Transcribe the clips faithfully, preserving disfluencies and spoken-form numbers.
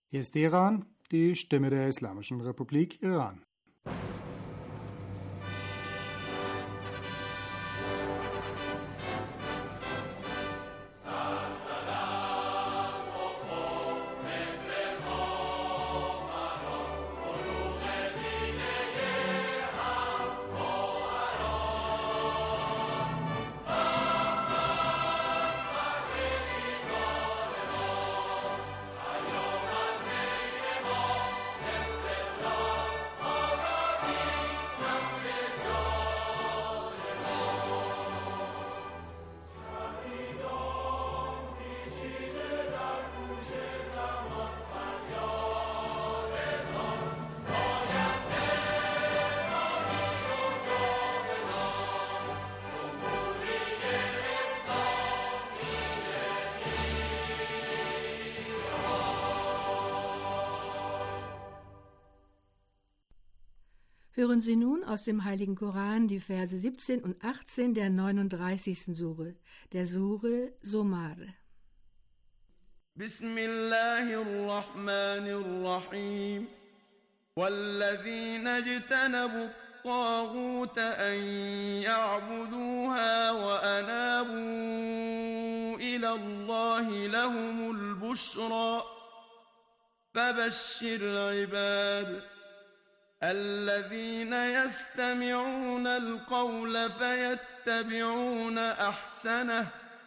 Hier ist Iran, die Stimme der Islamischen Republik Iran. Hören Sie nun aus dem Heiligen Koran die Verse siebzehn und achtzehn der neununddreißigsten Sure, der Sure Zomar. Bismillahirrahmanirrahim. وَالَّذِينَ اجْتَنَبُوا الطَّاغُوتَ أَن يَعْبُدُوهَا وَأَنَابُوا إِلَى اللَّهِ لَهُمُ الْبُشْرَى فَبَشِّرْ عِبَادِ الذين يستمعون القول فيتبعون أحسنه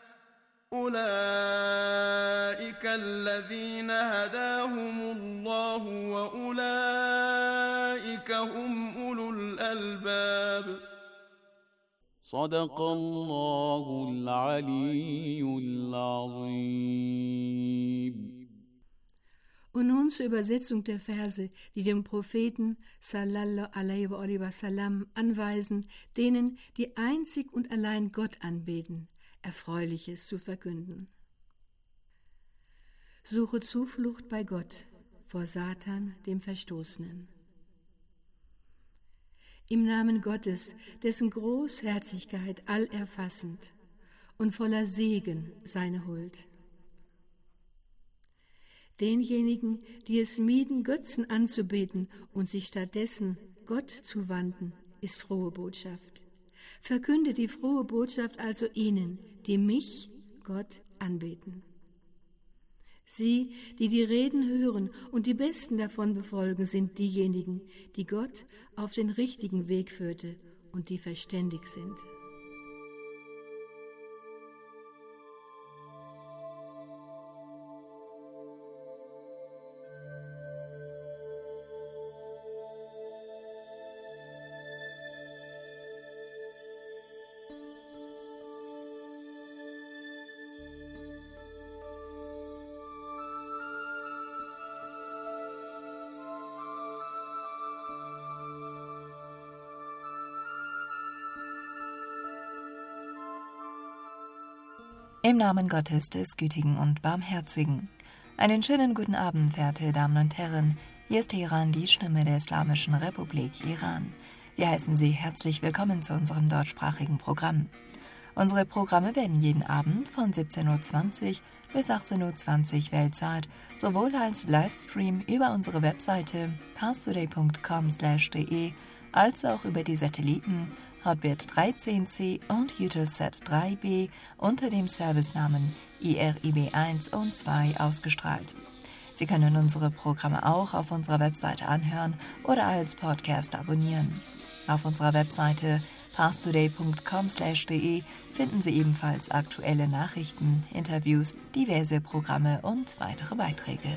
أولئك الذين هداهم الله وأولئك هم أولو الألباب صدق الله العلي العظيم. Und nun zur Übersetzung der Verse, die dem Propheten sallallahu alaihi wa sallam anweisen, denen, die einzig und allein Gott anbeten, Erfreuliches zu verkünden. Suche Zuflucht bei Gott vor Satan, dem Verstoßenen. Im Namen Gottes, dessen Großherzigkeit allerfassend und voller Segen seine Huld. Denjenigen, die es mieden, Götzen anzubeten und sich stattdessen Gott zuwandten, ist frohe Botschaft. Verkünde die frohe Botschaft also ihnen, die mich, Gott, anbeten. Sie, die die Reden hören und die Besten davon befolgen, sind diejenigen, die Gott auf den richtigen Weg führte und die verständig sind. Im Namen Gottes des Gütigen und Barmherzigen. Einen schönen guten Abend, verehrte Damen und Herren. Hier ist Iran, die Stimme der Islamischen Republik Iran. Wir heißen Sie herzlich willkommen zu unserem deutschsprachigen Programm. Unsere Programme werden jeden Abend von siebzehn Uhr zwanzig bis achtzehn Uhr zwanzig Weltzeit sowohl als Livestream über unsere Webseite parstoday punkt com slash de als auch über die Satelliten Hotbird dreizehn C und Eutelsat drei B unter dem Servicenamen I R I B eins und zwei ausgestrahlt. Sie können unsere Programme auch auf unserer Webseite anhören oder als Podcast abonnieren. Auf unserer Webseite parstoday punkt com slash de finden Sie ebenfalls aktuelle Nachrichten, Interviews, diverse Programme und weitere Beiträge.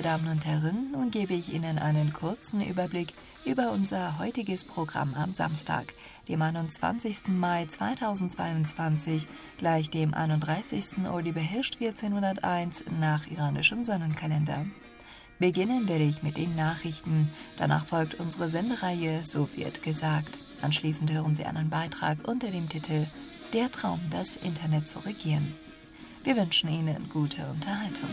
verehrte Damen und Herren, nun gebe ich Ihnen einen kurzen Überblick über unser heutiges Programm am Samstag, dem einundzwanzigsten Mai zweitausendzweiundzwanzig, gleich dem einunddreißigsten Ordibehesht vierzehnhunderteins nach iranischem Sonnenkalender. Beginnen werde ich mit den Nachrichten, danach folgt unsere Sendereihe So wird gesagt. Anschließend hören Sie einen Beitrag unter dem Titel Der Traum, das Internet zu regieren. Wir wünschen Ihnen gute Unterhaltung.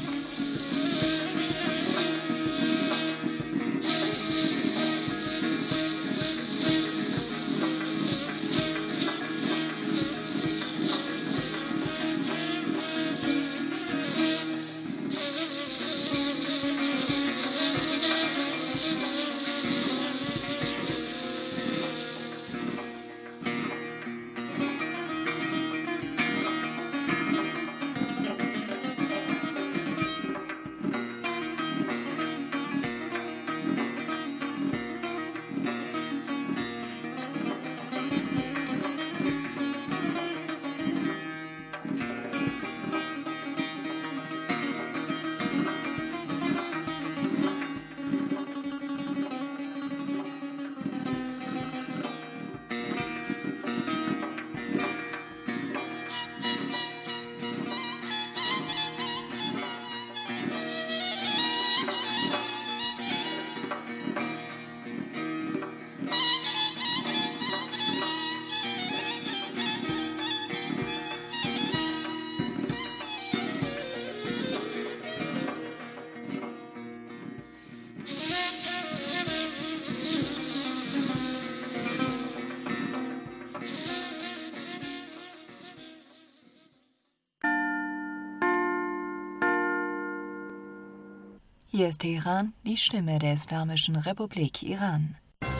Hier ist Teheran, die Stimme der Islamischen Republik Iran.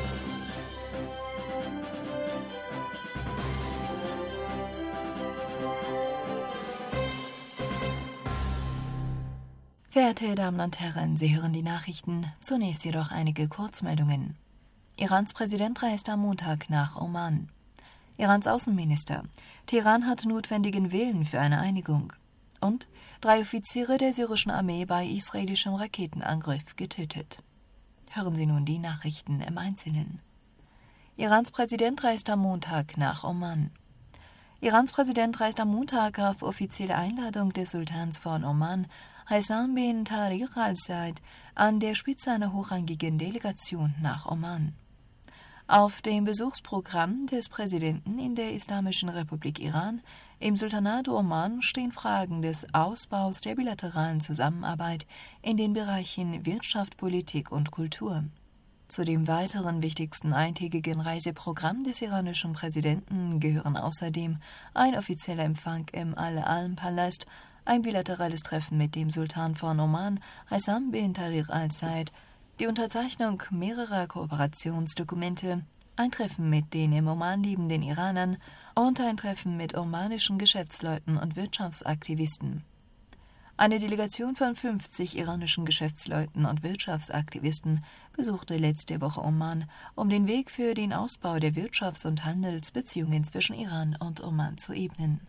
Verehrte Damen und Herren, Sie hören die Nachrichten, zunächst jedoch einige Kurzmeldungen. Irans Präsident reist am Montag nach Oman. Irans Außenminister: Teheran hat notwendigen Willen für eine Einigung. Und drei Offiziere der syrischen Armee bei israelischem Raketenangriff getötet. Hören Sie nun die Nachrichten im Einzelnen. Irans Präsident reist am Montag nach Oman. Irans Präsident reist am Montag auf offizielle Einladung des Sultans von Oman, Haitham bin Tariq al-Said, an der Spitze einer hochrangigen Delegation nach Oman. Auf dem Besuchsprogramm des Präsidenten in der Islamischen Republik Iran im Sultanat Oman stehen Fragen des Ausbaus der bilateralen Zusammenarbeit in den Bereichen Wirtschaft, Politik und Kultur. Zu dem weiteren wichtigsten eintägigen Reiseprogramm des iranischen Präsidenten gehören außerdem ein offizieller Empfang im Al-Alm-Palast, ein bilaterales Treffen mit dem Sultan von Oman, Haitham bin Tariq al-Said, die Unterzeichnung mehrerer Kooperationsdokumente, ein Treffen mit den im Oman lebenden Iranern und ein Treffen mit omanischen Geschäftsleuten und Wirtschaftsaktivisten. Eine Delegation von fünfzig iranischen Geschäftsleuten und Wirtschaftsaktivisten besuchte letzte Woche Oman, um den Weg für den Ausbau der Wirtschafts- und Handelsbeziehungen zwischen Iran und Oman zu ebnen.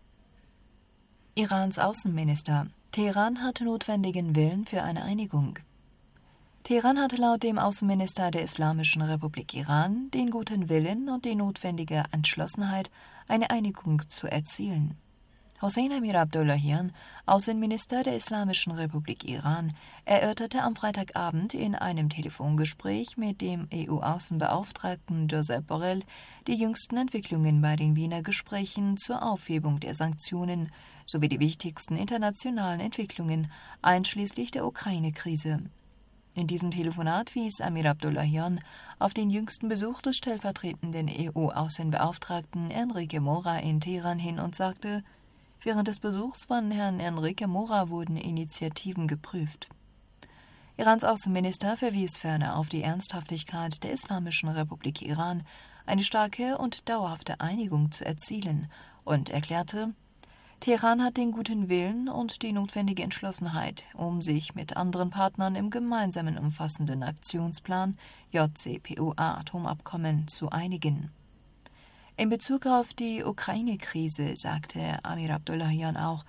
Irans Außenminister: Teheran hat notwendigen Willen für eine Einigung. Teheran hat laut dem Außenminister der Islamischen Republik Iran den guten Willen und die notwendige Entschlossenheit, eine Einigung zu erzielen. Hossein Amir Abdollahian, Außenminister der Islamischen Republik Iran, erörterte am Freitagabend in einem Telefongespräch mit dem E U-Außenbeauftragten Josep Borrell die jüngsten Entwicklungen bei den Wiener Gesprächen zur Aufhebung der Sanktionen sowie die wichtigsten internationalen Entwicklungen, einschließlich der Ukraine-Krise. In diesem Telefonat wies Amir Abdollahian auf den jüngsten Besuch des stellvertretenden E U-Außenbeauftragten Enrique Mora in Teheran hin und sagte, während des Besuchs von Herrn Enrique Mora wurden Initiativen geprüft. Irans Außenminister verwies ferner auf die Ernsthaftigkeit der Islamischen Republik Iran, eine starke und dauerhafte Einigung zu erzielen, und erklärte, Teheran hat den guten Willen und die notwendige Entschlossenheit, um sich mit anderen Partnern im gemeinsamen umfassenden Aktionsplan J C P O A-Atomabkommen zu einigen. In Bezug auf die Ukraine-Krise sagte Amir Abdollahian auch,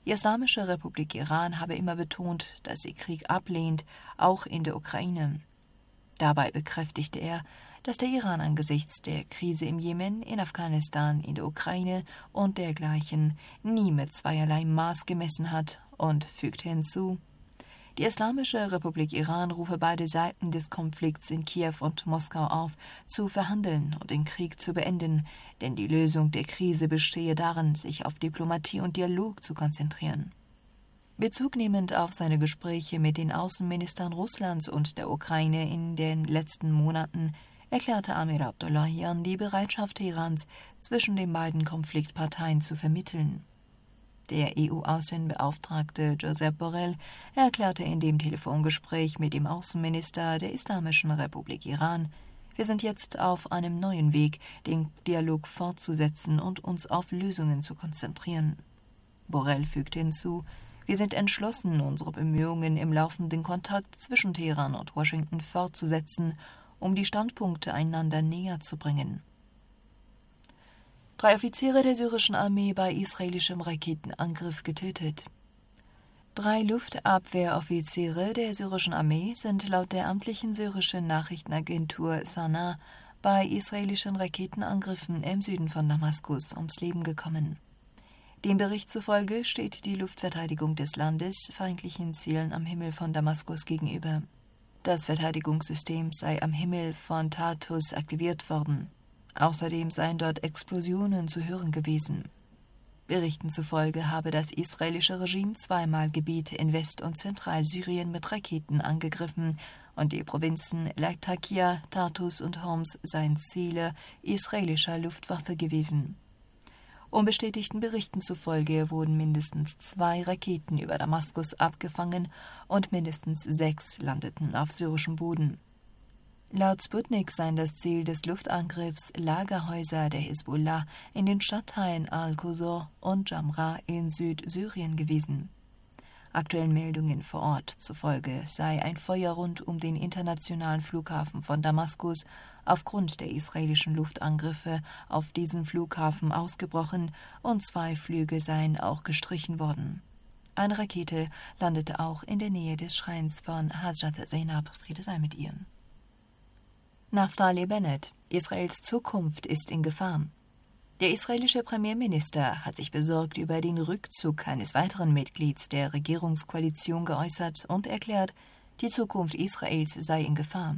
Die Islamische Republik Iran habe immer betont, dass sie Krieg ablehnt, auch in der Ukraine. Dabei bekräftigte er, dass der Iran angesichts der Krise im Jemen, in Afghanistan, in der Ukraine und dergleichen nie mit zweierlei Maß gemessen hat und fügte hinzu: Die Islamische Republik Iran rufe beide Seiten des Konflikts in Kiew und Moskau auf, zu verhandeln und den Krieg zu beenden, denn die Lösung der Krise bestehe darin, sich auf Diplomatie und Dialog zu konzentrieren. Bezug nehmend auf seine Gespräche mit den Außenministern Russlands und der Ukraine in den letzten Monaten erklärte Amir Abdollahian die Bereitschaft Irans, zwischen den beiden Konfliktparteien zu vermitteln. Der E U-Außenbeauftragte Josep Borrell erklärte in dem Telefongespräch mit dem Außenminister der Islamischen Republik Iran: Wir sind jetzt auf einem neuen Weg, den Dialog fortzusetzen und uns auf Lösungen zu konzentrieren. Borrell fügte hinzu: Wir sind entschlossen, unsere Bemühungen im laufenden Kontakt zwischen Teheran und Washington fortzusetzen, um die Standpunkte einander näher zu bringen. Drei Offiziere der syrischen Armee bei israelischem Raketenangriff getötet. Drei Luftabwehroffiziere der syrischen Armee sind laut der amtlichen syrischen Nachrichtenagentur Sana bei israelischen Raketenangriffen im Süden von Damaskus ums Leben gekommen. Dem Bericht zufolge steht die Luftverteidigung des Landes feindlichen Zielen am Himmel von Damaskus gegenüber. Das Verteidigungssystem sei am Himmel von Tartus aktiviert worden. Außerdem seien dort Explosionen zu hören gewesen. Berichten zufolge habe das israelische Regime zweimal Gebiete in West- und Zentralsyrien mit Raketen angegriffen und die Provinzen Latakia, Tartus und Homs seien Ziele israelischer Luftwaffe gewesen. Unbestätigten Berichten zufolge wurden mindestens zwei Raketen über Damaskus abgefangen und mindestens sechs landeten auf syrischem Boden. Laut Sputnik seien das Ziel des Luftangriffs Lagerhäuser der Hisbollah in den Stadtteilen Al-Qusor und Jamra in Südsyrien gewesen. Aktuellen Meldungen vor Ort zufolge sei ein Feuer rund um den internationalen Flughafen von Damaskus aufgrund der israelischen Luftangriffe auf diesen Flughafen ausgebrochen und zwei Flüge seien auch gestrichen worden. Eine Rakete landete auch in der Nähe des Schreins von Hazrat Zainab, Friede sei mit ihr. Naftali Bennett: Israels Zukunft ist in Gefahr. Der israelische Premierminister hat sich besorgt über den Rückzug eines weiteren Mitglieds der Regierungskoalition geäußert und erklärt, die Zukunft Israels sei in Gefahr.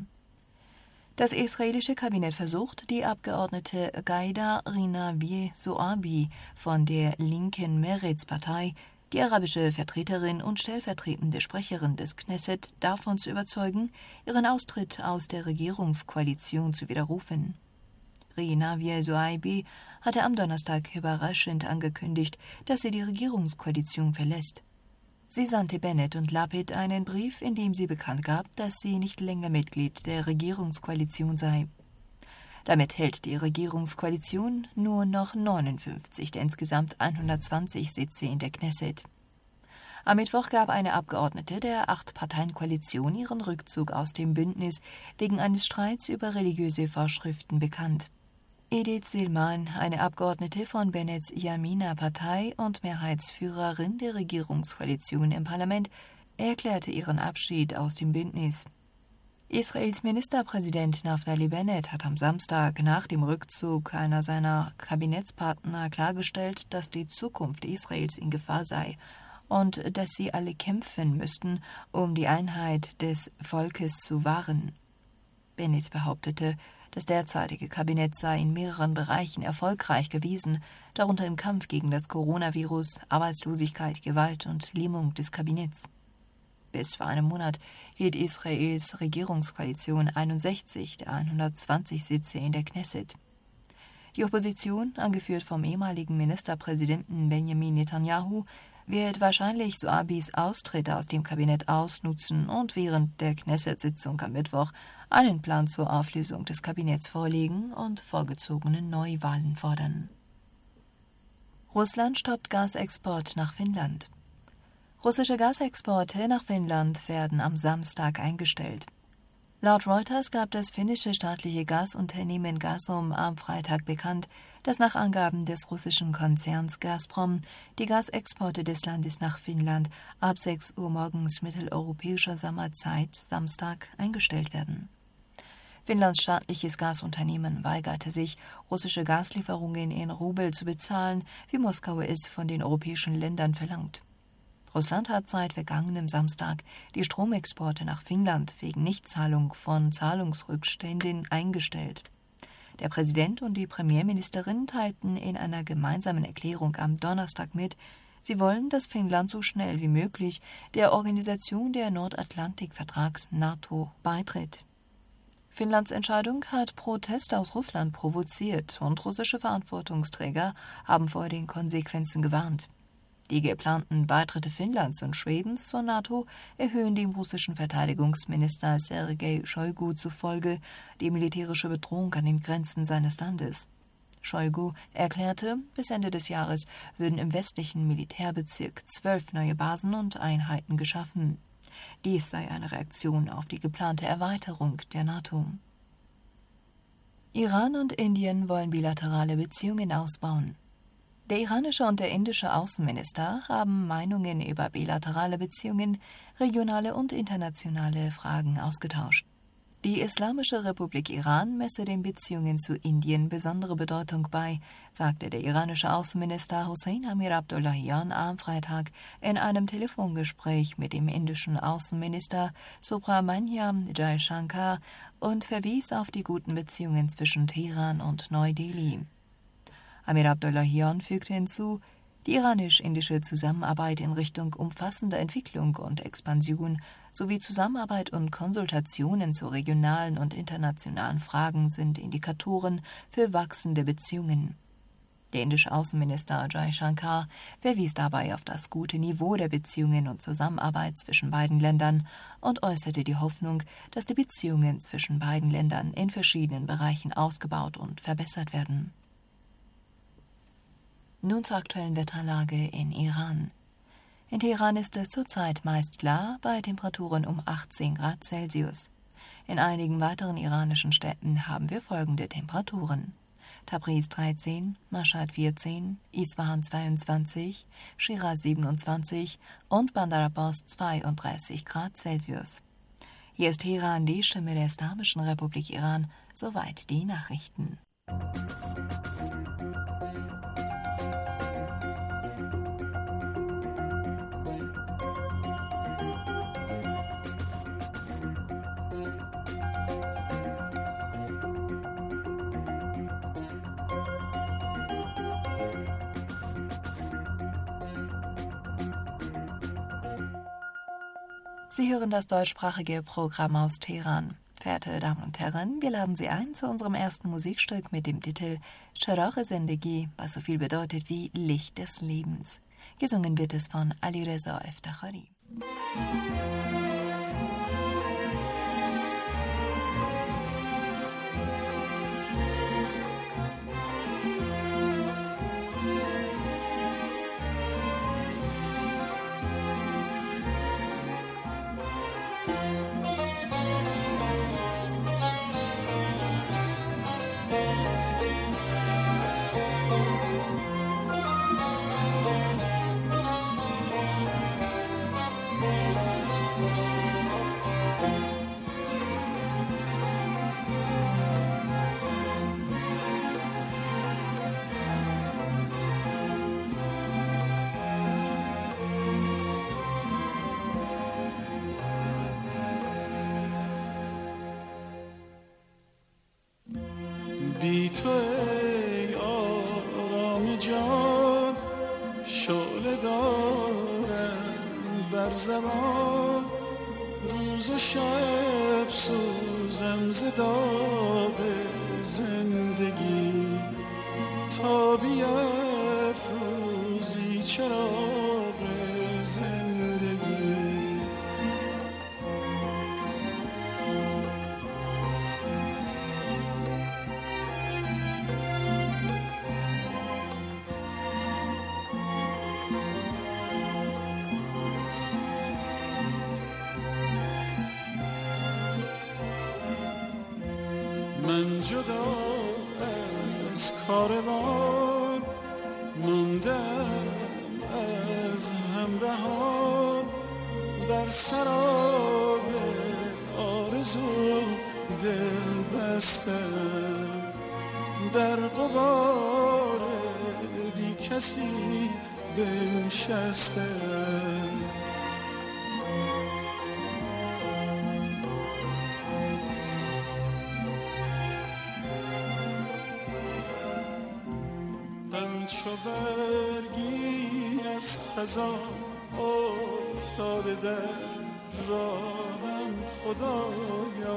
Das israelische Kabinett versucht, die Abgeordnete Gaida Rinavie Zoabi von der linken Meretz-Partei, die arabische Vertreterin und stellvertretende Sprecherin des Knesset, davon zu überzeugen, ihren Austritt aus der Regierungskoalition zu widerrufen. Rinavie Zoabi hatte am Donnerstag überraschend angekündigt, dass sie die Regierungskoalition verlässt. Sie sandte Bennett und Lapid einen Brief, in dem sie bekannt gab, dass sie nicht länger Mitglied der Regierungskoalition sei. Damit hält die Regierungskoalition nur noch neunundfünfzig der insgesamt hundertzwanzig Sitze in der Knesset. Am Mittwoch gab eine Abgeordnete der Acht-Parteien-Koalition ihren Rückzug aus dem Bündnis wegen eines Streits über religiöse Vorschriften bekannt. Edith Silman, eine Abgeordnete von Bennetts Yamina-Partei und Mehrheitsführerin der Regierungskoalition im Parlament, erklärte ihren Abschied aus dem Bündnis. Israels Ministerpräsident Naftali Bennett hat am Samstag nach dem Rückzug einer seiner Kabinettspartner klargestellt, dass die Zukunft Israels in Gefahr sei und dass sie alle kämpfen müssten, um die Einheit des Volkes zu wahren. Bennett behauptete, das derzeitige Kabinett sei in mehreren Bereichen erfolgreich gewesen, darunter im Kampf gegen das Coronavirus, Arbeitslosigkeit, Gewalt und Lähmung des Kabinetts. Bis vor einem Monat hielt Israels Regierungskoalition einundsechzig der hundertzwanzig Sitze in der Knesset. Die Opposition, angeführt vom ehemaligen Ministerpräsidenten Benjamin Netanyahu, wird wahrscheinlich Zoabis Austritt aus dem Kabinett ausnutzen und während der Knesset-Sitzung am Mittwoch einen Plan zur Auflösung des Kabinetts vorlegen und vorgezogene Neuwahlen fordern. Russland stoppt Gasexport nach Finnland. Russische Gasexporte nach Finnland werden am Samstag eingestellt. Laut Reuters gab das finnische staatliche Gasunternehmen Gasum am Freitag bekannt, dass nach Angaben des russischen Konzerns Gazprom die Gasexporte des Landes nach Finnland ab sechs Uhr morgens mitteleuropäischer Sommerzeit Samstag eingestellt werden. Finnlands staatliches Gasunternehmen weigerte sich, russische Gaslieferungen in Rubel zu bezahlen, wie Moskau es von den europäischen Ländern verlangt. Russland hat seit vergangenem Samstag die Stromexporte nach Finnland wegen Nichtzahlung von Zahlungsrückständen eingestellt. Der Präsident und die Premierministerin teilten in einer gemeinsamen Erklärung am Donnerstag mit, sie wollen, dass Finnland so schnell wie möglich der Organisation der Nordatlantikvertrags NATO beitritt. Finnlands Entscheidung hat Proteste aus Russland provoziert und russische Verantwortungsträger haben vor den Konsequenzen gewarnt. Die geplanten Beitritte Finnlands und Schwedens zur NATO erhöhen dem russischen Verteidigungsminister Sergei Shoigu zufolge die militärische Bedrohung an den Grenzen seines Landes. Shoigu erklärte, bis Ende des Jahres würden im westlichen Militärbezirk zwölf neue Basen und Einheiten geschaffen. Dies sei eine Reaktion auf die geplante Erweiterung der NATO. Iran und Indien wollen bilaterale Beziehungen ausbauen. Der iranische und der indische Außenminister haben Meinungen über bilaterale Beziehungen, regionale und internationale Fragen ausgetauscht. Die Islamische Republik Iran messe den Beziehungen zu Indien besondere Bedeutung bei, sagte der iranische Außenminister Hossein Amir Abdollahian am Freitag in einem Telefongespräch mit dem indischen Außenminister Subramanyam Jaishankar und verwies auf die guten Beziehungen zwischen Teheran und Neu-Delhi. Amir Abdollahian fügte hinzu, die iranisch-indische Zusammenarbeit in Richtung umfassender Entwicklung und Expansion sowie Zusammenarbeit und Konsultationen zu regionalen und internationalen Fragen sind Indikatoren für wachsende Beziehungen. Der indische Außenminister Jaishankar verwies dabei auf das gute Niveau der Beziehungen und Zusammenarbeit zwischen beiden Ländern und äußerte die Hoffnung, dass die Beziehungen zwischen beiden Ländern in verschiedenen Bereichen ausgebaut und verbessert werden. Nun zur aktuellen Wetterlage in Iran. In Teheran ist es zurzeit meist klar bei Temperaturen um achtzehn Grad Celsius. In einigen weiteren iranischen Städten haben wir folgende Temperaturen: Tabriz dreizehn, Mashhad vierzehn, Isfahan zweiundzwanzig, Schiraz siebenundzwanzig und Bandar Abbas zweiunddreißig Grad Celsius. Hier ist Teheran, die Stimme der Islamischen Republik Iran. Soweit die Nachrichten. Sie hören das deutschsprachige Programm aus Teheran. Verehrte Damen und Herren, wir laden Sie ein zu unserem ersten Musikstück mit dem Titel Charagh Zindagi, was so viel bedeutet wie Licht des Lebens. Gesungen wird es von Alireza Eftakhari. بی تو ای آرام جان شعله دارم بر زبان روز و شب سوزم ز داغ زندگی تا بیفروزی چراغ زندگی من جدا از کاروان موندم از همراهان در سراب آرزو دل بستم در غبار بی کسی بنشستم همچو برگی از خزان افتاده در راهم خدایا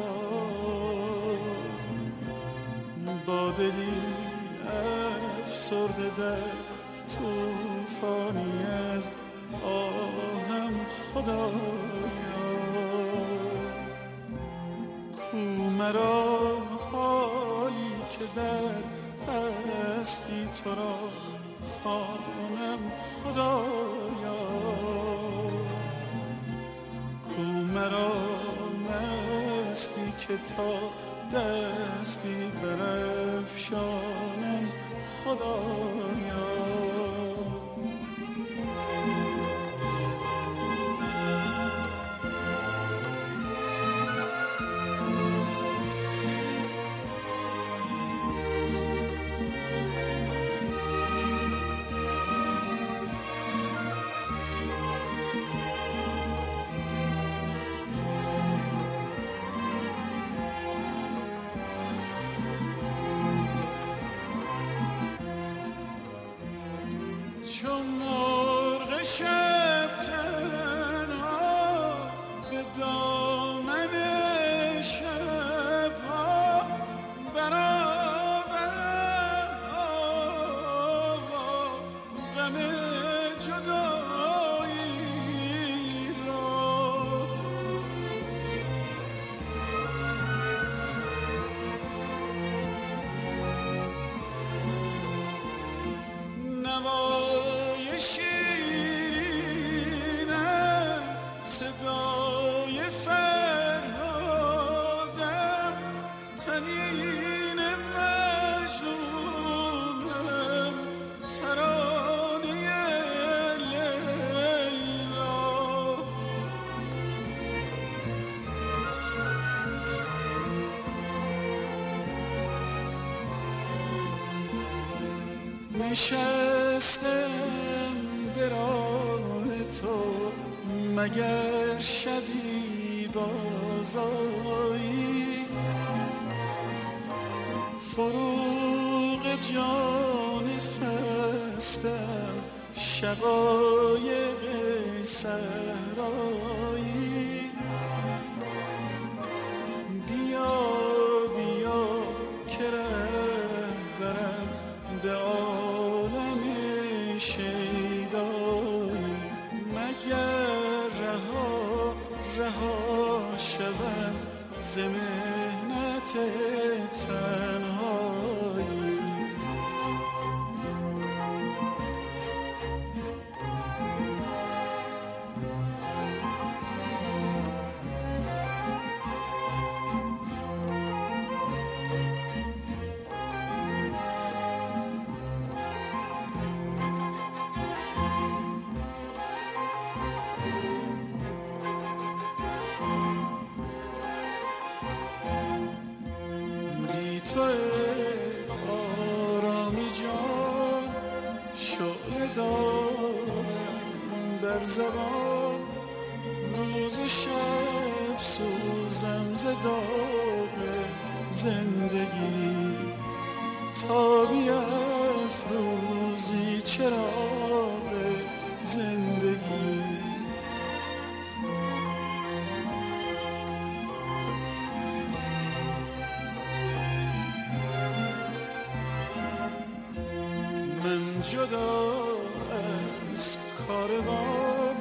با دلی افسرده در توفانی از آهم خدایا کو مرا حالی که در هستی تو را خوانم خدایا کو مرا مستی که تا دستی برافشانم خدایا چون مرغ شب تنها به دامن شبها برآورم غم جدایی را نوای شیرینم صدای فرهادم تنین مجنونم ترانه لیلا نشستم به راه تو مگر شبی بازایی فروغ جان خستم شقایق صحرایی بیا بیا که رهبرم به عالم شیدایی مگر رها رها شوم ز محنت تنهایی تو آرامی جان شعله دارم بر زبان روز شب سوزم ز داغ زندگی تا بیفروزی چراغ زندگی جدا از کاروان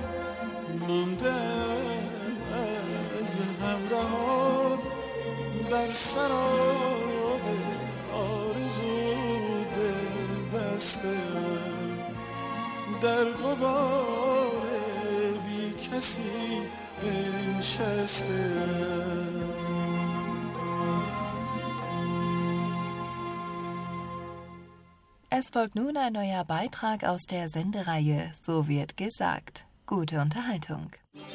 موندم از همراهان در سراب آرزو دل بستم در غبار بی کسی بنشستم Es folgt nun ein neuer Beitrag aus der Sendereihe So wird gesagt. Gute Unterhaltung.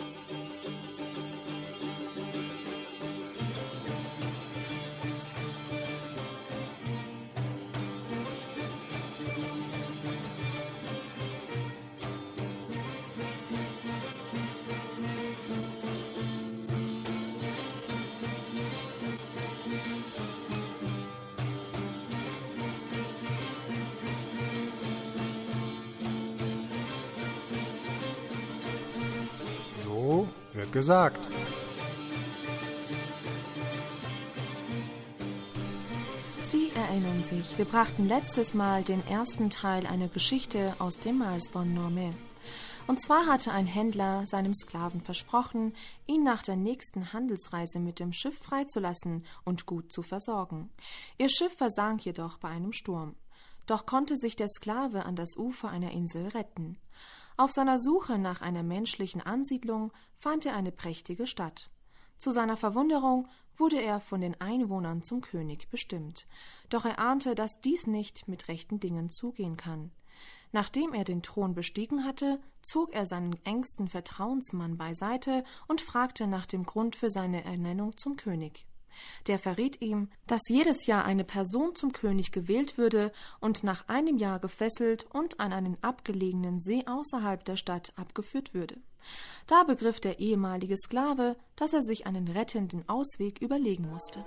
Wird gesagt. Sie erinnern sich, wir brachten letztes Mal den ersten Teil einer Geschichte aus dem Miles Bonhomme. Und zwar hatte ein Händler seinem Sklaven versprochen, ihn nach der nächsten Handelsreise mit dem Schiff freizulassen und gut zu versorgen. Ihr Schiff versank jedoch bei einem Sturm. Doch konnte sich der Sklave an das Ufer einer Insel retten. Auf seiner Suche nach einer menschlichen Ansiedlung fand er eine prächtige Stadt. Zu seiner Verwunderung wurde er von den Einwohnern zum König bestimmt. Doch er ahnte, dass dies nicht mit rechten Dingen zugehen kann. Nachdem er den Thron bestiegen hatte, zog er seinen engsten Vertrauensmann beiseite und fragte nach dem Grund für seine Ernennung zum König. Der verriet ihm, dass jedes Jahr eine Person zum König gewählt würde und nach einem Jahr gefesselt und an einen abgelegenen See außerhalb der Stadt abgeführt würde. Da begriff der ehemalige Sklave, dass er sich einen rettenden Ausweg überlegen musste.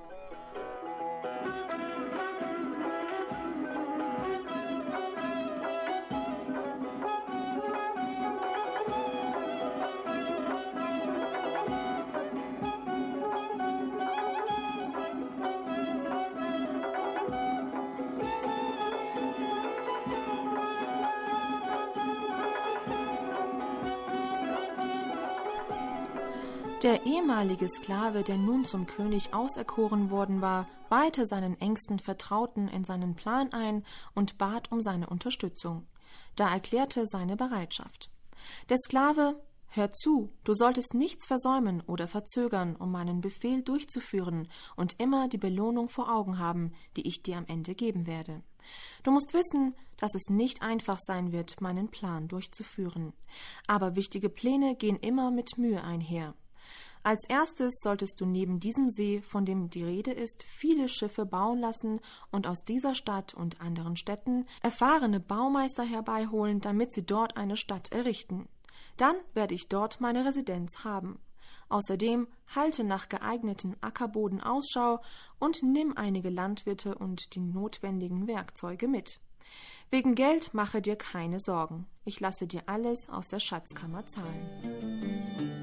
Der ehemalige Sklave, der nun zum König auserkoren worden war, weihte seinen engsten Vertrauten in seinen Plan ein und bat um seine Unterstützung. Da erklärte seine Bereitschaft. Der Sklave: Hör zu, du solltest nichts versäumen oder verzögern, um meinen Befehl durchzuführen und immer die Belohnung vor Augen haben, die ich dir am Ende geben werde. Du musst wissen, dass es nicht einfach sein wird, meinen Plan durchzuführen. Aber wichtige Pläne gehen immer mit Mühe einher. Als erstes solltest du neben diesem See, von dem die Rede ist, viele Schiffe bauen lassen und aus dieser Stadt und anderen Städten erfahrene Baumeister herbeiholen, damit sie dort eine Stadt errichten. Dann werde ich dort meine Residenz haben. Außerdem halte nach geeigneten Ackerboden Ausschau und nimm einige Landwirte und die notwendigen Werkzeuge mit. Wegen Geld mache dir keine Sorgen. Ich lasse dir alles aus der Schatzkammer zahlen.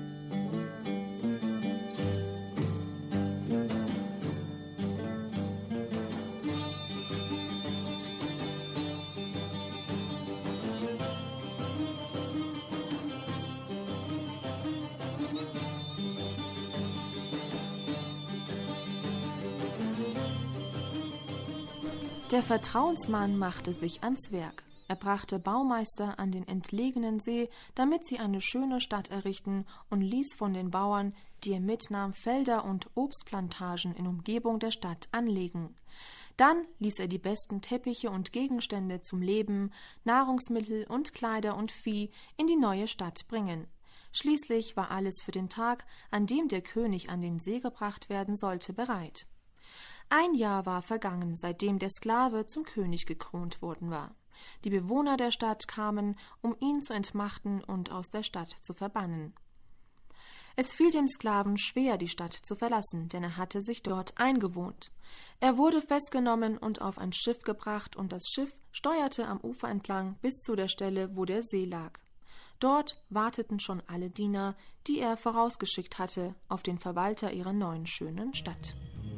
Der Vertrauensmann machte sich ans Werk. Er brachte Baumeister an den entlegenen See, damit sie eine schöne Stadt errichten, und ließ von den Bauern, die er mitnahm, Felder und Obstplantagen in Umgebung der Stadt anlegen. Dann ließ er die besten Teppiche und Gegenstände zum Leben, Nahrungsmittel und Kleider und Vieh in die neue Stadt bringen. Schließlich war alles für den Tag, an dem der König an den See gebracht werden sollte, bereit. Ein Jahr war vergangen, seitdem der Sklave zum König gekrönt worden war. Die Bewohner der Stadt kamen, um ihn zu entmachten und aus der Stadt zu verbannen. Es fiel dem Sklaven schwer, die Stadt zu verlassen, denn er hatte sich dort eingewohnt. Er wurde festgenommen und auf ein Schiff gebracht, und das Schiff steuerte am Ufer entlang bis zu der Stelle, wo der See lag. Dort warteten schon alle Diener, die er vorausgeschickt hatte, auf den Verwalter ihrer neuen schönen Stadt.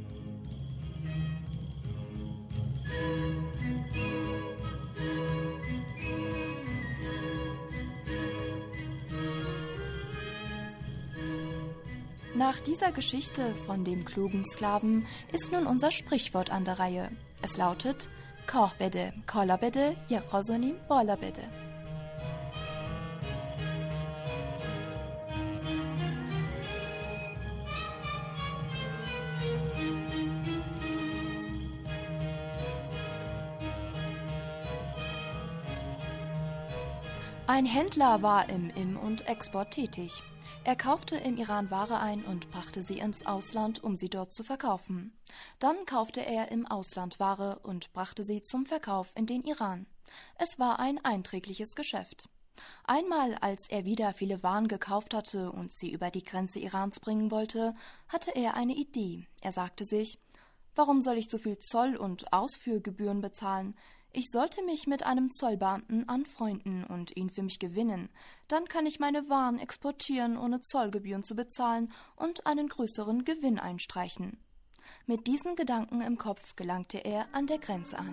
Nach dieser Geschichte von dem klugen Sklaven ist nun unser Sprichwort an der Reihe. Es lautet: Kah bede, kala bede, yaqazonim bala bede. Ein Händler war im Im- und Export tätig. Er kaufte im Iran Ware ein und brachte sie ins Ausland, um sie dort zu verkaufen. Dann kaufte er im Ausland Ware und brachte sie zum Verkauf in den Iran. Es war ein einträgliches Geschäft. Einmal, als er wieder viele Waren gekauft hatte und sie über die Grenze Irans bringen wollte, hatte er eine Idee. Er sagte sich: Warum soll ich so viel Zoll und Ausführgebühren bezahlen? Ich sollte mich mit einem Zollbeamten anfreunden und ihn für mich gewinnen. Dann kann ich meine Waren exportieren, ohne Zollgebühren zu bezahlen und einen größeren Gewinn einstreichen. Mit diesen Gedanken im Kopf gelangte er an der Grenze an.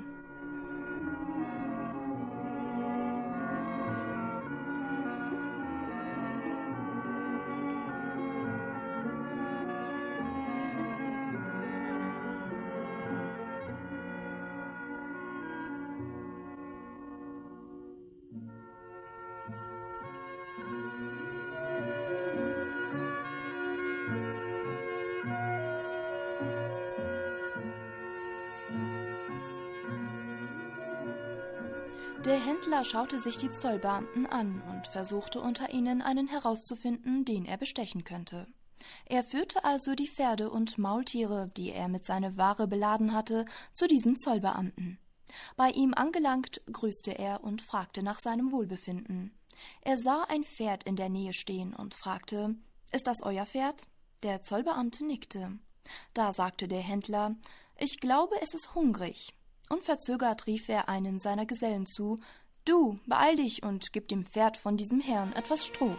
Der Händler schaute sich die Zollbeamten an und versuchte unter ihnen einen herauszufinden, den er bestechen könnte. Er führte also die Pferde und Maultiere, die er mit seiner Ware beladen hatte, zu diesem Zollbeamten. Bei ihm angelangt, grüßte er und fragte nach seinem Wohlbefinden. Er sah ein Pferd in der Nähe stehen und fragte: »Ist das euer Pferd?« Der Zollbeamte nickte. Da sagte der Händler: »Ich glaube, es ist hungrig.« Unverzögert rief er einen seiner Gesellen zu: »Du, beeil dich und gib dem Pferd von diesem Herrn etwas Stroh.«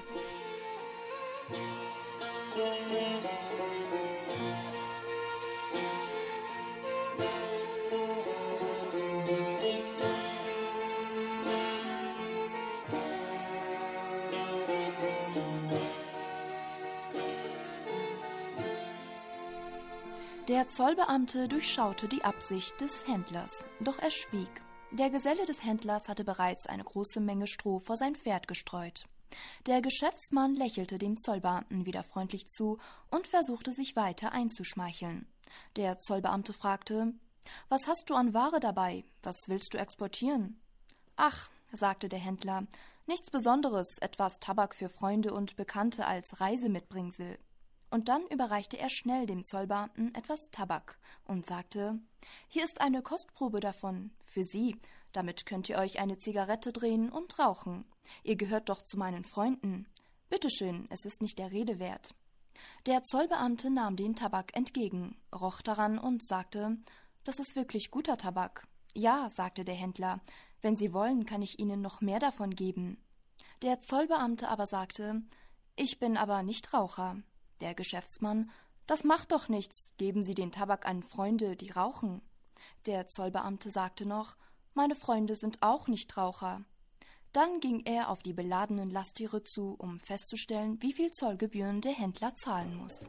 Der Zollbeamte durchschaute die Absicht des Händlers, doch er schwieg. Der Geselle des Händlers hatte bereits eine große Menge Stroh vor sein Pferd gestreut. Der Geschäftsmann lächelte dem Zollbeamten wieder freundlich zu und versuchte sich weiter einzuschmeicheln. Der Zollbeamte fragte: »Was hast du an Ware dabei? Was willst du exportieren?« »Ach«, sagte der Händler, »nichts Besonderes, etwas Tabak für Freunde und Bekannte als Reisemitbringsel.« Und dann überreichte er schnell dem Zollbeamten etwas Tabak und sagte: »Hier ist eine Kostprobe davon, für Sie. Damit könnt ihr euch eine Zigarette drehen und rauchen. Ihr gehört doch zu meinen Freunden. Bitteschön, es ist nicht der Rede wert.« Der Zollbeamte nahm den Tabak entgegen, roch daran und sagte: »Das ist wirklich guter Tabak.« »Ja«, sagte der Händler, »wenn Sie wollen, kann ich Ihnen noch mehr davon geben.« Der Zollbeamte aber sagte: »Ich bin aber nicht Raucher.« Der Geschäftsmann: »Das macht doch nichts, geben Sie den Tabak an Freunde, die rauchen.« Der Zollbeamte sagte noch: »Meine Freunde sind auch nicht Raucher.« Dann ging er auf die beladenen Lasttiere zu, um festzustellen, wie viel Zollgebühren der Händler zahlen muss.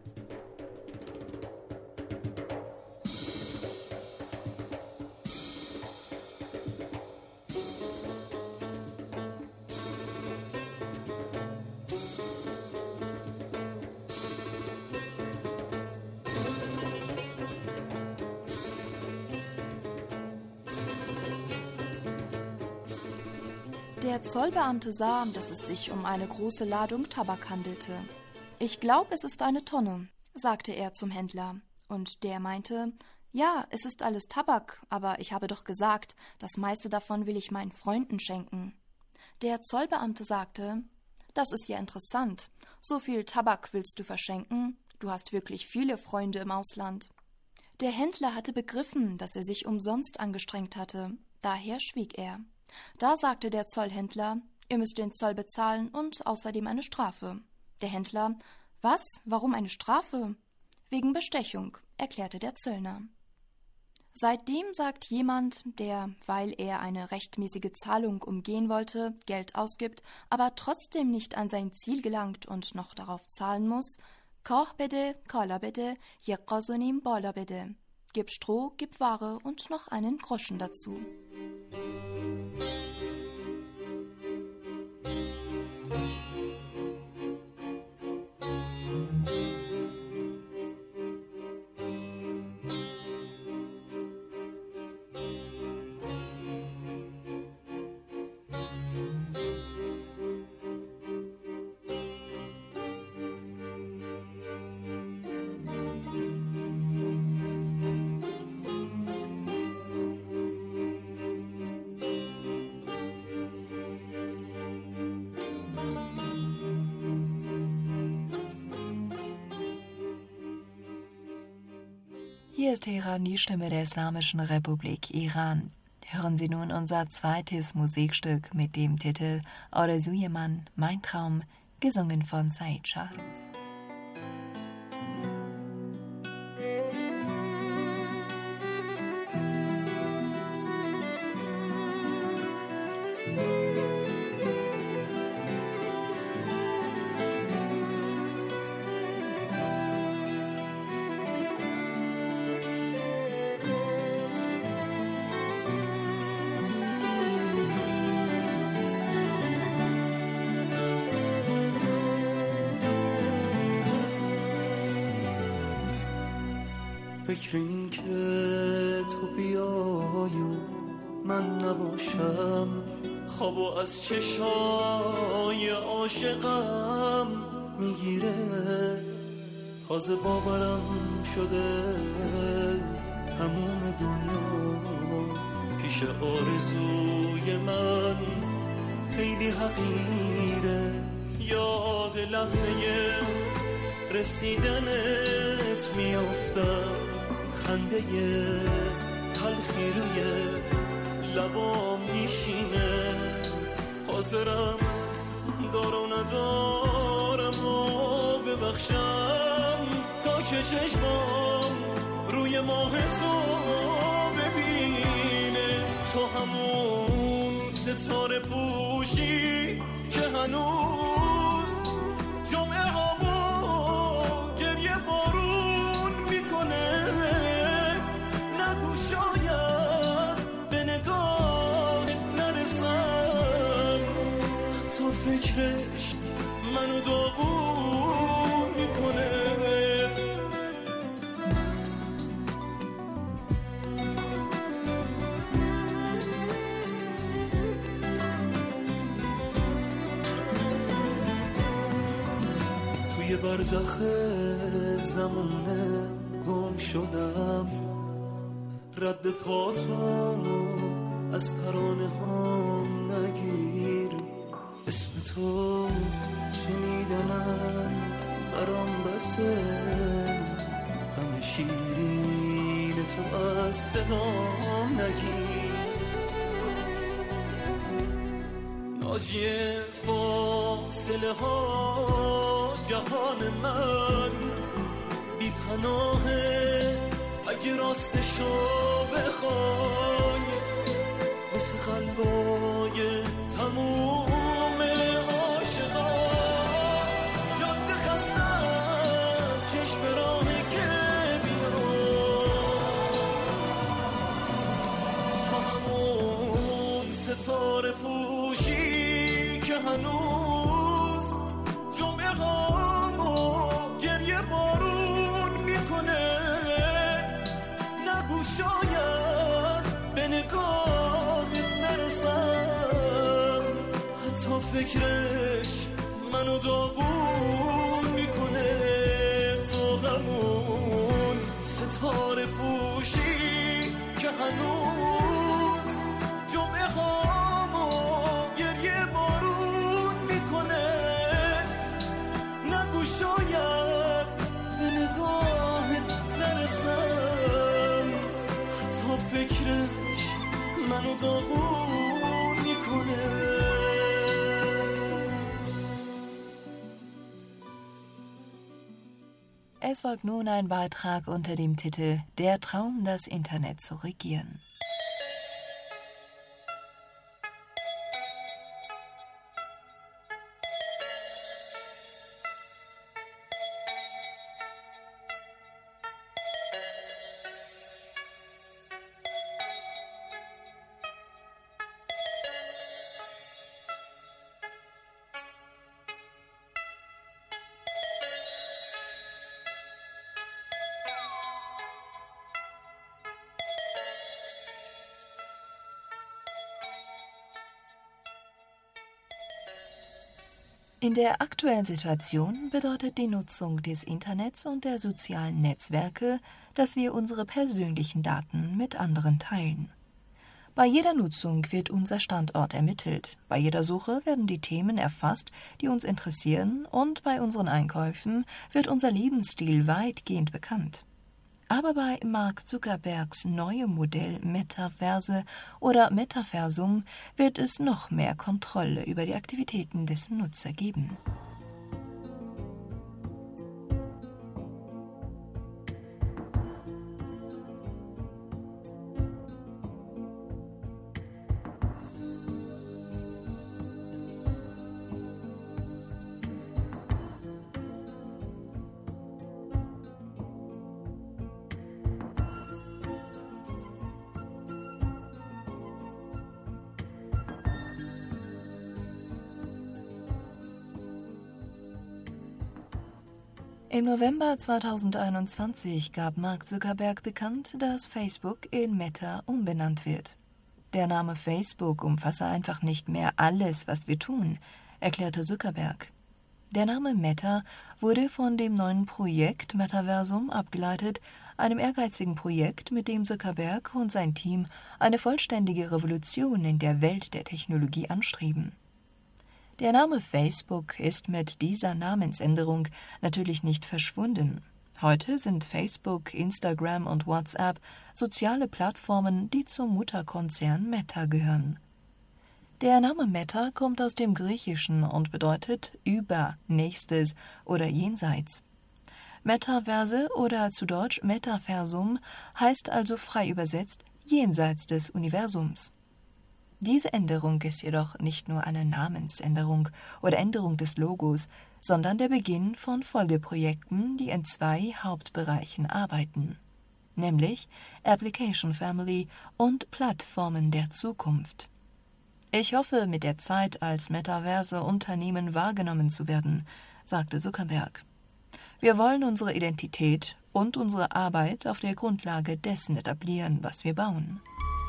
Der Zollbeamte sah, dass es sich um eine große Ladung Tabak handelte. »Ich glaube, es ist eine Tonne«, sagte er zum Händler. Und der meinte: »Ja, es ist alles Tabak, aber ich habe doch gesagt, das meiste davon will ich meinen Freunden schenken.« Der Zollbeamte sagte: »Das ist ja interessant. So viel Tabak willst du verschenken? Du hast wirklich viele Freunde im Ausland.« Der Händler hatte begriffen, dass er sich umsonst angestrengt hatte. Daher schwieg er. Da sagte der Zollhändler: »Ihr müsst den Zoll bezahlen und außerdem eine Strafe.« Der Händler: »Was? Warum eine Strafe?« »Wegen Bestechung«, erklärte der Zöllner. Seitdem sagt jemand, der, weil er eine rechtmäßige Zahlung umgehen wollte, Geld ausgibt, aber trotzdem nicht an sein Ziel gelangt und noch darauf zahlen muss: »Kah bede, kala bede, yeqazunim bala bede.« Gib Stroh, gib Ware und noch einen Groschen dazu. Hier ist Teheran, die Stimme der Islamischen Republik Iran. Hören Sie nun unser zweites Musikstück mit dem Titel Orzuyeman, mein Traum, gesungen von Said Shahruz. فکر این که تو بیای و من نباشم خوابو از چشای عاشقم میگیره تازه باورم شده تموم دنیا پیش آرزوی من خیلی حقیره یاد لحظه رسیدنت میافتم خنده تلخی روی لبام میشینه حاضرم دار و ندارم و ببخشم تا که چشمام روی ماه تو ببینه تو همون ستاره پوشی که هنوز جمعه هامو گریه بارون میکنه نگو شاید به نگاهت نرسم حتی فکرش منو داغون میکنه توی برزخ زمونه گم شدم رد پاتو از ترانه هم نگیر اسم تو شنیدنم برام بسه غم شیرین تو از صدام نگیر ناجی فاصله ها جهان من بی پناهه اگه راستشو بخوای مثل قلبای تموم عاشقا جاده خسته از چشم راهی که بیای تو همون ستاره پوشی که هنوز جمعه هامو گریه بارون میکنه نگو شاید به نگاهت نرسم حتی فکرش منو داغون میکنه تو همون ستاره پوشی که هنوز جمعه هامو گریه بارون میکنه نگو شاید به نگاهت نرسم حتی فکرش منو داغون میکنه Es folgt nun ein Beitrag unter dem Titel Der Traum, das Internet zu regieren. In der aktuellen Situation bedeutet die Nutzung des Internets und der sozialen Netzwerke, dass wir unsere persönlichen Daten mit anderen teilen. Bei jeder Nutzung wird unser Standort ermittelt, bei jeder Suche werden die Themen erfasst, die uns interessieren, und bei unseren Einkäufen wird unser Lebensstil weitgehend bekannt. Aber bei Mark Zuckerbergs neuem Modell Metaverse oder Metaversum wird es noch mehr Kontrolle über die Aktivitäten des Nutzers geben. Im November zweitausendeinundzwanzig gab Mark Zuckerberg bekannt, dass Facebook in Meta umbenannt wird. Der Name Facebook umfasse einfach nicht mehr alles, was wir tun, erklärte Zuckerberg. Der Name Meta wurde von dem neuen Projekt Metaversum abgeleitet, einem ehrgeizigen Projekt, mit dem Zuckerberg und sein Team eine vollständige Revolution in der Welt der Technologie anstreben. Der Name Facebook ist mit dieser Namensänderung natürlich nicht verschwunden. Heute sind Facebook, Instagram und WhatsApp soziale Plattformen, die zum Mutterkonzern Meta gehören. Der Name Meta kommt aus dem Griechischen und bedeutet über, nächstes oder jenseits. Metaverse oder zu Deutsch Metaversum heißt also frei übersetzt jenseits des Universums. Diese Änderung ist jedoch nicht nur eine Namensänderung oder Änderung des Logos, sondern der Beginn von Folgeprojekten, die in zwei Hauptbereichen arbeiten, nämlich Application Family und Plattformen der Zukunft. Ich hoffe, mit der Zeit als Metaverse-Unternehmen wahrgenommen zu werden, sagte Zuckerberg. Wir wollen unsere Identität und unsere Arbeit auf der Grundlage dessen etablieren, was wir bauen.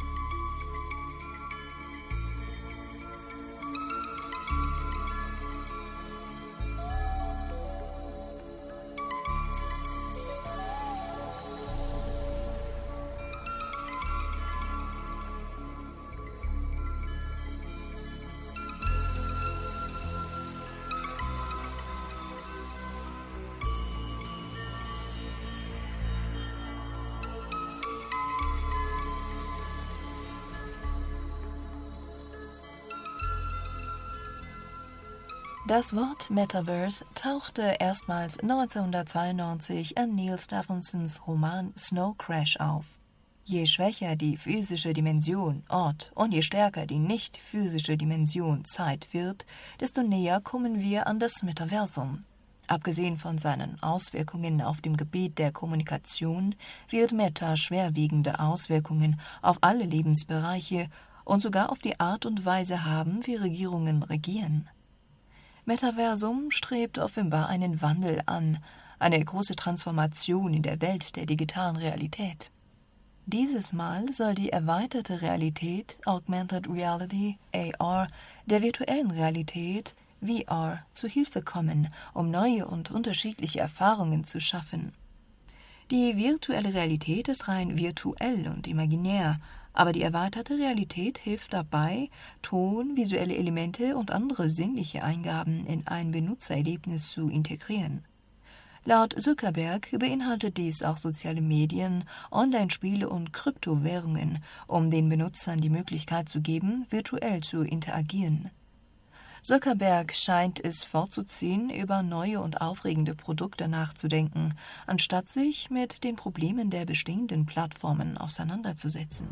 Das Wort Metaverse tauchte erstmals neunzehnhundertzweiundneunzig in Neil Stephensons Roman Snow Crash auf. Je schwächer die physische Dimension, Ort und je stärker die nicht physische Dimension, Zeit wird, desto näher kommen wir an das Metaversum. Abgesehen von seinen Auswirkungen auf dem Gebiet der Kommunikation wird Meta schwerwiegende Auswirkungen auf alle Lebensbereiche und sogar auf die Art und Weise haben, wie Regierungen regieren. Metaversum strebt offenbar einen Wandel an, eine große Transformation in der Welt der digitalen Realität. Dieses Mal soll die erweiterte Realität, Augmented Reality, A R, der virtuellen Realität, V R, zu Hilfe kommen, um neue und unterschiedliche Erfahrungen zu schaffen. Die virtuelle Realität ist rein virtuell und imaginär, aber die erweiterte Realität hilft dabei, Ton, visuelle Elemente und andere sinnliche Eingaben in ein Benutzererlebnis zu integrieren. Laut Zuckerberg beinhaltet dies auch soziale Medien, Online-Spiele und Kryptowährungen, um den Benutzern die Möglichkeit zu geben, virtuell zu interagieren. Zuckerberg scheint es vorzuziehen, über neue und aufregende Produkte nachzudenken, anstatt sich mit den Problemen der bestehenden Plattformen auseinanderzusetzen.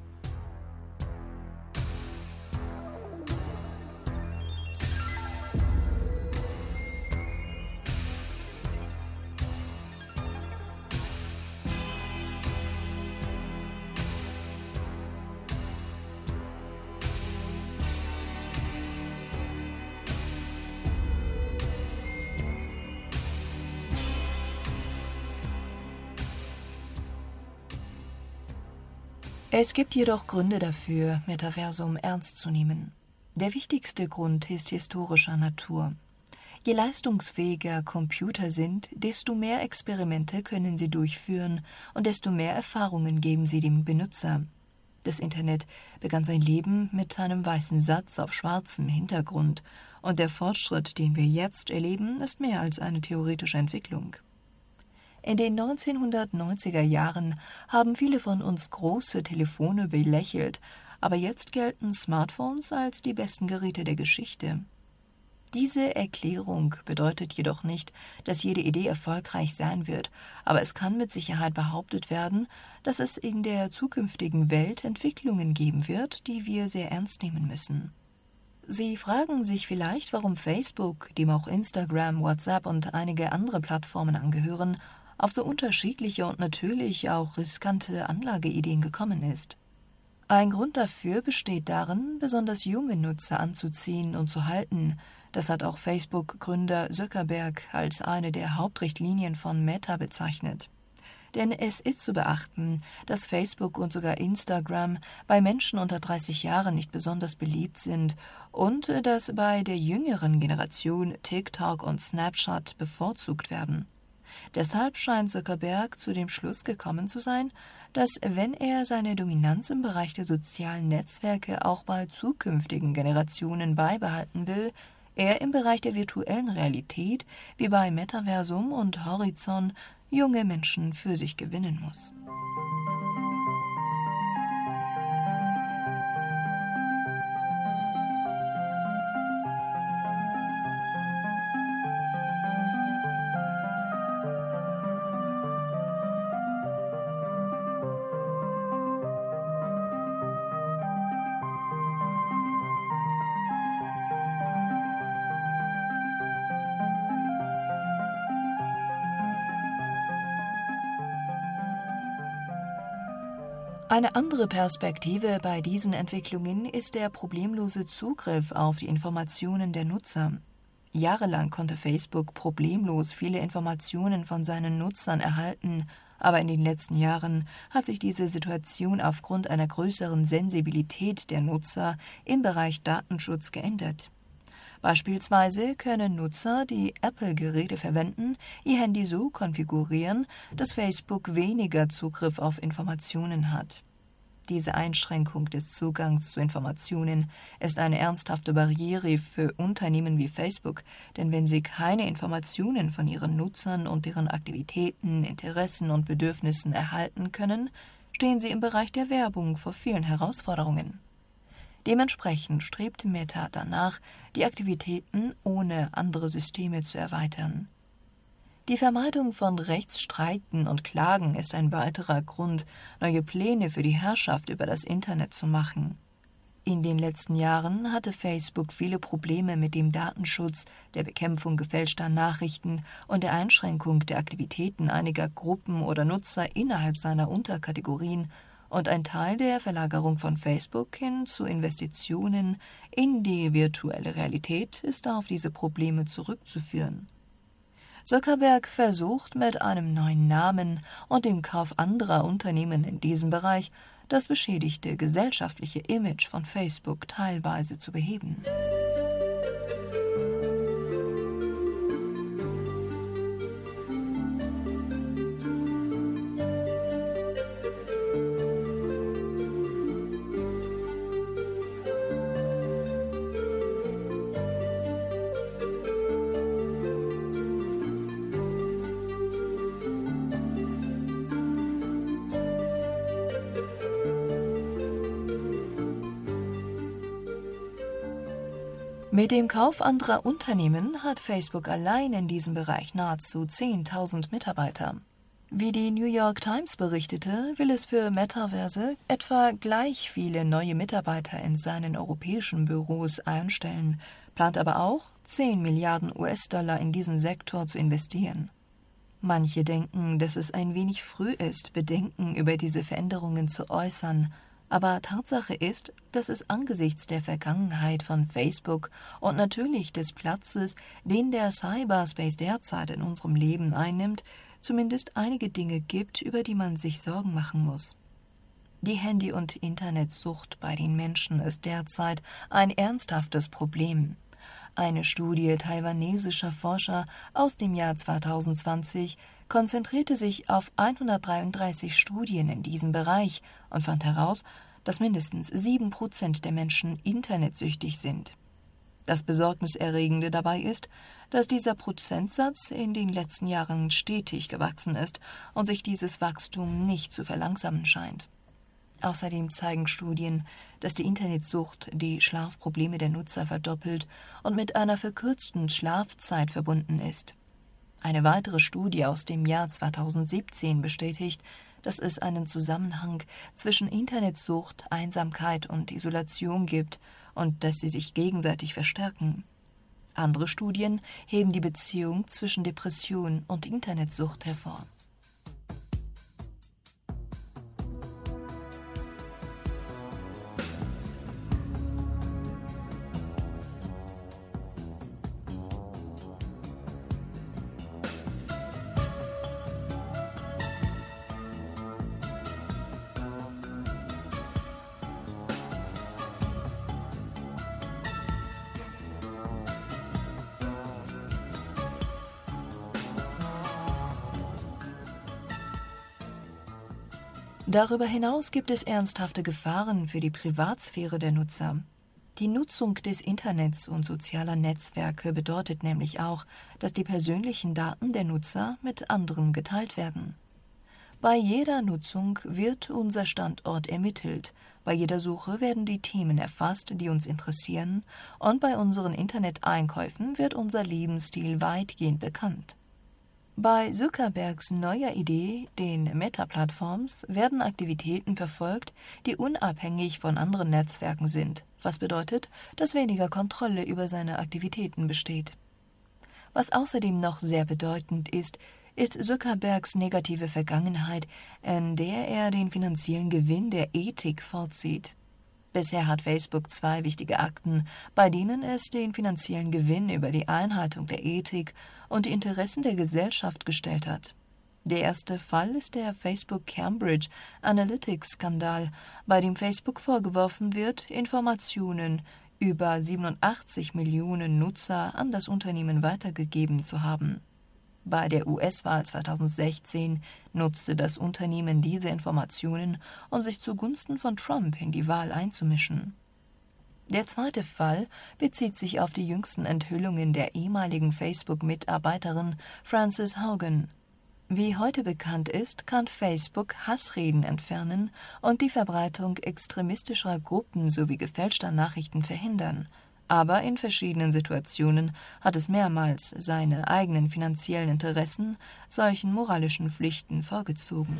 Es gibt jedoch Gründe dafür, Metaversum ernst zu nehmen. Der wichtigste Grund ist historischer Natur. Je leistungsfähiger Computer sind, desto mehr Experimente können sie durchführen und desto mehr Erfahrungen geben sie dem Benutzer. Das Internet begann sein Leben mit einem weißen Satz auf schwarzem Hintergrund, und der Fortschritt, den wir jetzt erleben, ist mehr als eine theoretische Entwicklung. In den neunzehnhundertneunziger Jahren haben viele von uns große Telefone belächelt, aber jetzt gelten Smartphones als die besten Geräte der Geschichte. Diese Erklärung bedeutet jedoch nicht, dass jede Idee erfolgreich sein wird, aber es kann mit Sicherheit behauptet werden, dass es in der zukünftigen Welt Entwicklungen geben wird, die wir sehr ernst nehmen müssen. Sie fragen sich vielleicht, warum Facebook, dem auch Instagram, WhatsApp und einige andere Plattformen angehören, auf so unterschiedliche und natürlich auch riskante Anlageideen gekommen ist. Ein Grund dafür besteht darin, besonders junge Nutzer anzuziehen und zu halten. Das hat auch Facebook-Gründer Zuckerberg als eine der Hauptrichtlinien von Meta bezeichnet. Denn es ist zu beachten, dass Facebook und sogar Instagram bei Menschen unter dreißig Jahren nicht besonders beliebt sind und dass bei der jüngeren Generation TikTok und Snapchat bevorzugt werden. Deshalb scheint Zuckerberg zu dem Schluss gekommen zu sein, dass, wenn er seine Dominanz im Bereich der sozialen Netzwerke auch bei zukünftigen Generationen beibehalten will, er im Bereich der virtuellen Realität, wie bei Metaversum und Horizon, junge Menschen für sich gewinnen muss. Eine andere Perspektive bei diesen Entwicklungen ist der problemlose Zugriff auf die Informationen der Nutzer. Jahrelang konnte Facebook problemlos viele Informationen von seinen Nutzern erhalten, aber in den letzten Jahren hat sich diese Situation aufgrund einer größeren Sensibilität der Nutzer im Bereich Datenschutz geändert. Beispielsweise können Nutzer, die Apple-Geräte verwenden, ihr Handy so konfigurieren, dass Facebook weniger Zugriff auf Informationen hat. Diese Einschränkung des Zugangs zu Informationen ist eine ernsthafte Barriere für Unternehmen wie Facebook, denn wenn sie keine Informationen von ihren Nutzern und deren Aktivitäten, Interessen und Bedürfnissen erhalten können, stehen sie im Bereich der Werbung vor vielen Herausforderungen. Dementsprechend strebt Meta danach, die Aktivitäten ohne andere Systeme zu erweitern. Die Vermeidung von Rechtsstreiten und Klagen ist ein weiterer Grund, neue Pläne für die Herrschaft über das Internet zu machen. In den letzten Jahren hatte Facebook viele Probleme mit dem Datenschutz, der Bekämpfung gefälschter Nachrichten und der Einschränkung der Aktivitäten einiger Gruppen oder Nutzer innerhalb seiner Unterkategorien, und ein Teil der Verlagerung von Facebook hin zu Investitionen in die virtuelle Realität ist auf diese Probleme zurückzuführen. Zuckerberg versucht mit einem neuen Namen und dem Kauf anderer Unternehmen in diesem Bereich, das beschädigte gesellschaftliche Image von Facebook teilweise zu beheben. Mit dem Kauf anderer Unternehmen hat Facebook allein in diesem Bereich nahezu zehntausend Mitarbeiter. Wie die New York Times berichtete, will es für Metaverse etwa gleich viele neue Mitarbeiter in seinen europäischen Büros einstellen, plant aber auch, zehn Milliarden U S-Dollar in diesen Sektor zu investieren. Manche denken, dass es ein wenig früh ist, Bedenken über diese Veränderungen zu äußern, aber Tatsache ist, dass es angesichts der Vergangenheit von Facebook und natürlich des Platzes, den der Cyberspace derzeit in unserem Leben einnimmt, zumindest einige Dinge gibt, über die man sich Sorgen machen muss. Die Handy- und Internetsucht bei den Menschen ist derzeit ein ernsthaftes Problem. Eine Studie taiwanesischer Forscher aus dem Jahr zweitausendzwanzig konzentrierte sich auf hundertdreiunddreißig Studien in diesem Bereich und fand heraus, dass mindestens sieben Prozent der Menschen internetsüchtig sind. Das Besorgniserregende dabei ist, dass dieser Prozentsatz in den letzten Jahren stetig gewachsen ist und sich dieses Wachstum nicht zu verlangsamen scheint. Außerdem zeigen Studien, dass die Internetsucht die Schlafprobleme der Nutzer verdoppelt und mit einer verkürzten Schlafzeit verbunden ist. Eine weitere Studie aus dem Jahr zweitausendsiebzehn bestätigt, dass es einen Zusammenhang zwischen Internetsucht, Einsamkeit und Isolation gibt und dass sie sich gegenseitig verstärken. Andere Studien heben die Beziehung zwischen Depression und Internetsucht hervor. Darüber hinaus gibt es ernsthafte Gefahren für die Privatsphäre der Nutzer. Die Nutzung des Internets und sozialer Netzwerke bedeutet nämlich auch, dass die persönlichen Daten der Nutzer mit anderen geteilt werden. Bei jeder Nutzung wird unser Standort ermittelt, bei jeder Suche werden die Themen erfasst, die uns interessieren, und bei unseren Internet-Einkäufen wird unser Lebensstil weitgehend bekannt. Bei Zuckerbergs neuer Idee, den Meta-Plattforms, werden Aktivitäten verfolgt, die unabhängig von anderen Netzwerken sind, was bedeutet, dass weniger Kontrolle über seine Aktivitäten besteht. Was außerdem noch sehr bedeutend ist, ist Zuckerbergs negative Vergangenheit, in der er den finanziellen Gewinn der Ethik vorzieht. Bisher hat Facebook zwei wichtige Akten, bei denen es den finanziellen Gewinn über die Einhaltung der Ethik und die Interessen der Gesellschaft gestellt hat. Der erste Fall ist der Facebook Cambridge Analytics-Skandal, bei dem Facebook vorgeworfen wird, Informationen über siebenundachtzig Millionen Nutzer an das Unternehmen weitergegeben zu haben. Bei der U S-Wahl zweitausendsechzehn nutzte das Unternehmen diese Informationen, um sich zugunsten von Trump in die Wahl einzumischen. Der zweite Fall bezieht sich auf die jüngsten Enthüllungen der ehemaligen Facebook-Mitarbeiterin Frances Haugen. Wie heute bekannt ist, kann Facebook Hassreden entfernen und die Verbreitung extremistischer Gruppen sowie gefälschter Nachrichten verhindern. Aber in verschiedenen Situationen hat es mehrmals seine eigenen finanziellen Interessen solchen moralischen Pflichten vorgezogen.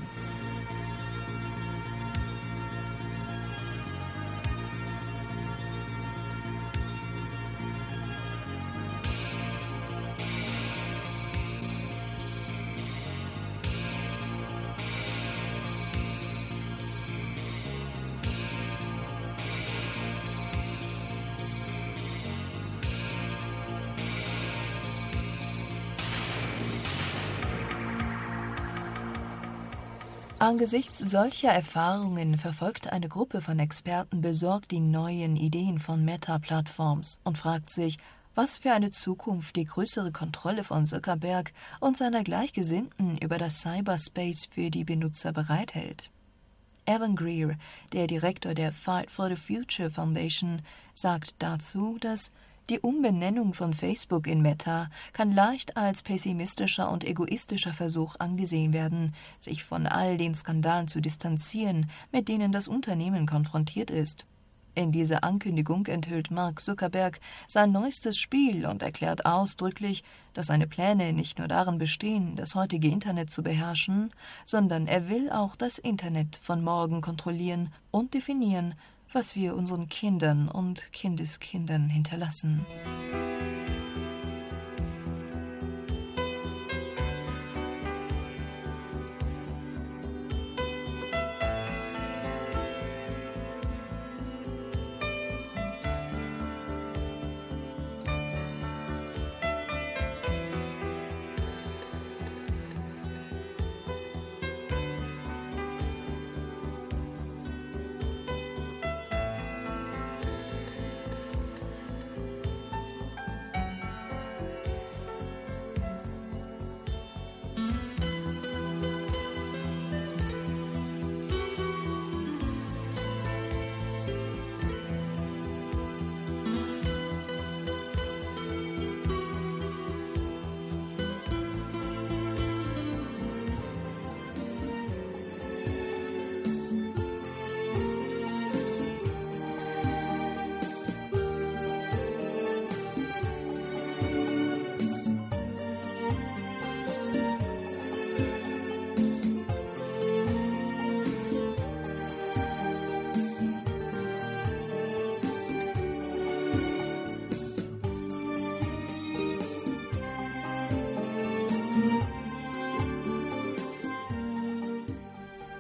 Angesichts solcher Erfahrungen verfolgt eine Gruppe von Experten besorgt die neuen Ideen von Meta-Plattforms und fragt sich, was für eine Zukunft die größere Kontrolle von Zuckerberg und seiner Gleichgesinnten über das Cyberspace für die Benutzer bereithält. Evan Greer, der Direktor der Fight for the Future Foundation, sagt dazu, dass die Umbenennung von Facebook in Meta kann leicht als pessimistischer und egoistischer Versuch angesehen werden, sich von all den Skandalen zu distanzieren, mit denen das Unternehmen konfrontiert ist. In dieser Ankündigung enthüllt Mark Zuckerberg sein neuestes Spiel und erklärt ausdrücklich, dass seine Pläne nicht nur darin bestehen, das heutige Internet zu beherrschen, sondern er will auch das Internet von morgen kontrollieren und definieren, was wir unseren Kindern und Kindeskindern hinterlassen.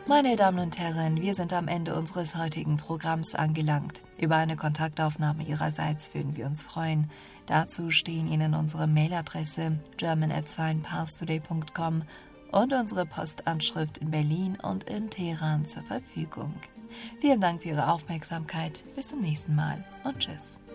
Meine Damen und Herren, wir sind am Ende unseres heutigen Programms angelangt. Über eine Kontaktaufnahme Ihrerseits würden wir uns freuen. Dazu stehen Ihnen unsere Mailadresse german at scienceparstoday punkt com und unsere Postanschrift in Berlin und in Teheran zur Verfügung. Vielen Dank für Ihre Aufmerksamkeit. Bis zum nächsten Mal und tschüss.